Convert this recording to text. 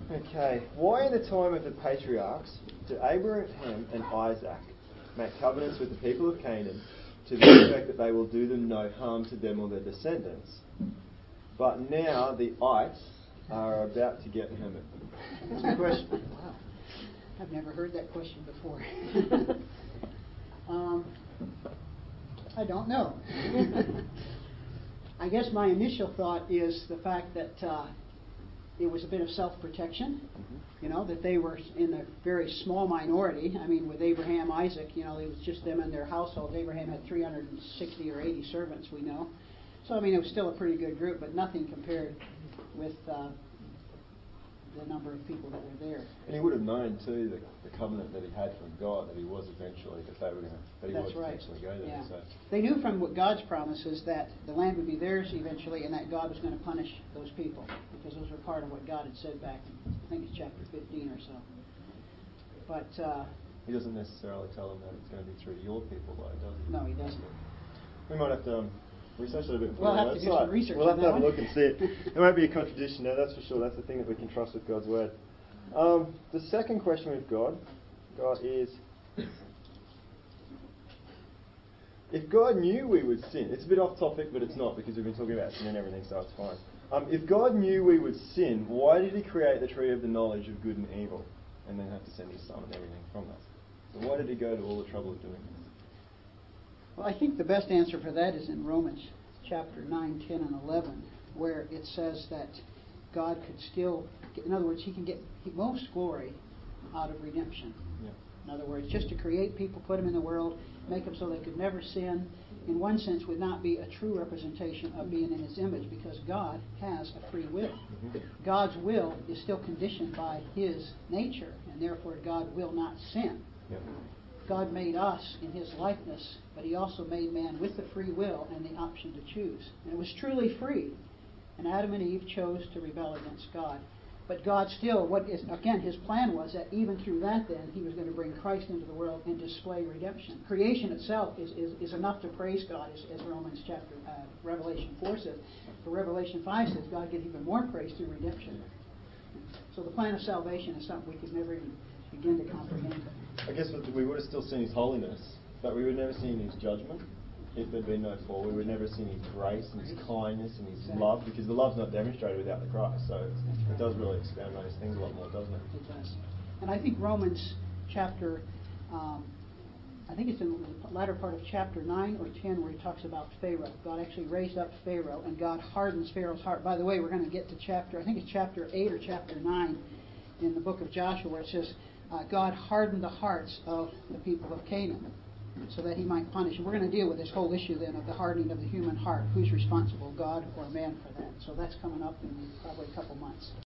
Okay, why in the time of the patriarchs did Abraham and Isaac make covenants with the people of Canaan to the effect that they will do them no harm to them or their descendants? But now the ites are about to get hammered. That's a question. Wow. I've never heard that question before. I don't know. I guess my initial thought is the fact that it was a bit of self-protection, that they were in a very small minority. I mean, with Abraham, Isaac, it was just them and their households. Abraham had 360 or 80 servants, we know. So, I mean, it was still a pretty good group, but nothing compared with the number of people that were there. And he would have known too the covenant that he had from God, that he was eventually eventually go there. Yeah. So. They knew from what God's promises that the land would be theirs eventually, and that God was going to punish those people, because those were part of what God had said back in, I think it's chapter 15 or so. But he doesn't necessarily tell them that it's going to be through your people, though, does he? No, he doesn't. We might have to research it a bit. We'll have to do some research. We'll have to have a look and see it. There won't be a contradiction there, that's for sure. That's the thing that we can trust with God's word. The second question we've got is, if God knew we would sin, it's a bit off topic, but it's not, because we've been talking about sin and everything, so it's fine. If God knew we would sin, why did he create the tree of the knowledge of good and evil, and then have to send his son and everything from us? So why did he go to all the trouble of doing this? Well, I think the best answer for that is in Romans chapter 9, 10, and 11, where it says that God could still, in other words, he can get most glory out of redemption. Yeah. In other words, just to create people, put them in the world, make them so they could never sin, in one sense would not be a true representation of being in his image, because God has a free will. Mm-hmm. God's will is still conditioned by his nature, and therefore God will not sin. Yeah. God made us in his likeness, but he also made man with the free will and the option to choose. And it was truly free. And Adam and Eve chose to rebel against God. But God still, his plan was that even through that then, he was going to bring Christ into the world and display redemption. Creation itself is enough to praise God, as Revelation 4 says. For Revelation 5 says God gets even more praise through redemption. So the plan of salvation is something we could never even begin to comprehend. I guess we would have still seen his holiness, but we would never seen his judgment if there'd been no fall. We would never seen his grace and his kindness and his love, because the love's not demonstrated without the Christ. So it does really expound those things a lot more, doesn't it? It does. And I think Romans chapter, I think it's in the latter part of chapter 9 or 10 where he talks about Pharaoh. God actually raised up Pharaoh, and God hardens Pharaoh's heart. By the way, we're going to get to chapter 8 or chapter 9 in the book of Joshua, where it says, God hardened the hearts of the people of Canaan so that he might punish. And we're going to deal with this whole issue then of the hardening of the human heart. Who's responsible, God or man, for that? So that's coming up in probably a couple months.